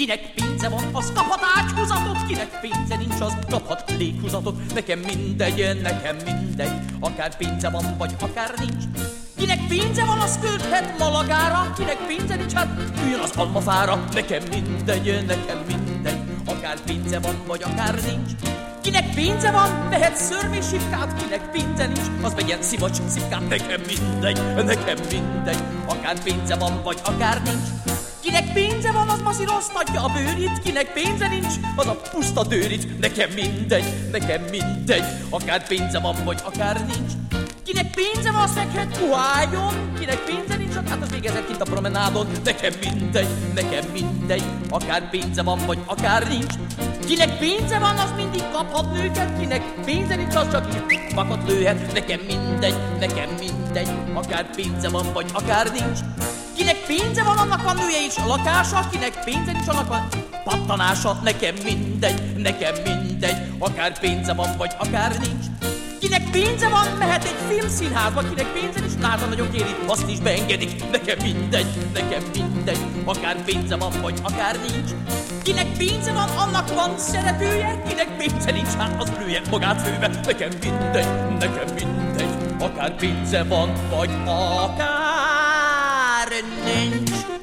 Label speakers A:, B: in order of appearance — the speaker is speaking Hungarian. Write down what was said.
A: Kinek pénze van, az kaphat ágyhúzatot, kinek pénze nincs, az kaphat léghúzatot. Nekem mindegy, akár pénze van, vagy akár nincs. Kinek pénze van, az költhet Malagára, kinek pénze nincs, hát üljön az almafára. Nekem mindegy, akár pénze van, vagy akár nincs. Kinek pénze van, vehet szörmésipkát, kinek pénze nincs, az vegyen szivacs szipkát. Nekem mindegy, akár pénze van, vagy akár nincs. Kinek pénze van, az masszíroztatja a bőrit, kinek pénze nincs, az a puszta dőrit. Nekem mindegy, akár pénze van, vagy akár nincs. Kinek pénze van, szeghet kuhályon, kinek pénze nincs, hát az végezett kint a promenádon. Nekem mindegy, akár pénze van, vagy akár nincs. Kinek pénze van, az mindig kaphat nőket, kinek pénze nincs, az csak vakot lőhet. Nekem mindegy, akár pénze van, vagy akár nincs. Kinek pénze van, annak van nője és lakása, kinek pénze nincs, annak van pattanása. Nekem mindegy, akár pénze van, vagy akár nincs. Kinek pénze van, mehet egy filmszínházba, kinek pénze nincs, látta nagyon kéri, azt is beengedik. Nekem mindegy, akár pénze van, vagy akár nincs. Kinek pénze van, annak van szeretője, kinek pénze nincs, hát az lője magát főbe. Nekem mindegy, akár pénze van, vagy akár nincs.